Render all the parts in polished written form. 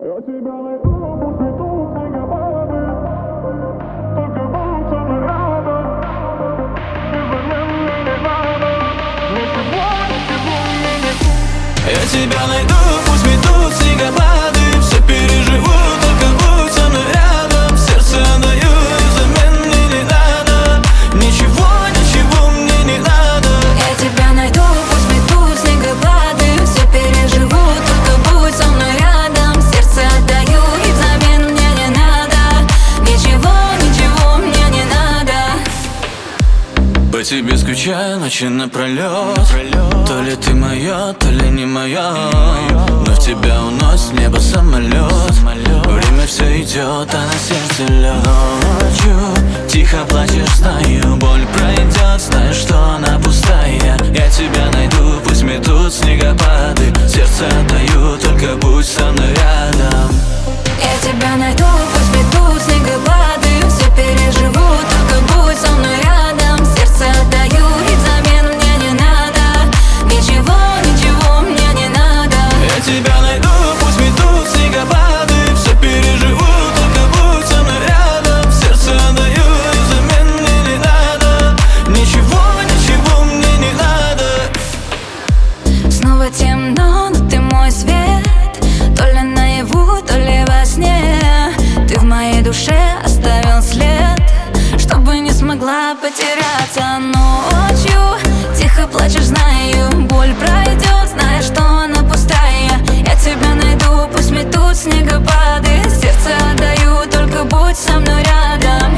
Я тебя найду, пусть метут снегопады, только будь со мной рядом. Измены мне не надо, ничего, ничего мне не надо. Я тебя найду, пусть метут снегопады, все переживу, только будь со мной рядом. Сердце отдаю, взамен мне не надо, ничего, ничего мне не надо. Я тебя найду, пусть метут снегопады, все переживу, только будь со мной рядом. Сердце отдаю, и взамен мне не надо, ничего, ничего мне не надо. По тебе скучаю ночи напролет, то ли ты моя, то ли не моя, но в тебя уносит в небо самолет. Время все идет, а на сердце лед. Ночью тихо плачешь, знаю, боль пройдет, знаешь, что она пустая. Я тебя найду, пусть метут снегопады, сердце отдаю, только будь со мной рядом. Я тебя найду, пусть метут снегопады, все переживу, только будь со мной рядом. Сердце отдаю, и взамен мне не надо, ничего, ничего мне не надо. Я тебя найду, пусть метут снегопады, все переживу, только будь со мной рядом. Сердце отдаю, и взамен мне не надо, ничего, ничего мне не надо. Снова темно, но ты мой свет, то ли наяву, то ли во сне. Ты в моей душе оставил след, чтобы не смогла потеряться. Ночью тихо плачешь, знаю, боль пройдет, знаешь, что она пустая. Я тебя найду, пусть метут снегопады, сердце отдаю, только будь со мной рядом.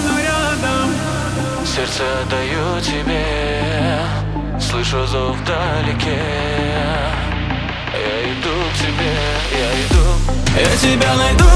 Сердце отдаю тебе, слышу зов вдалеке. Я иду к тебе, я иду. Я тебя найду,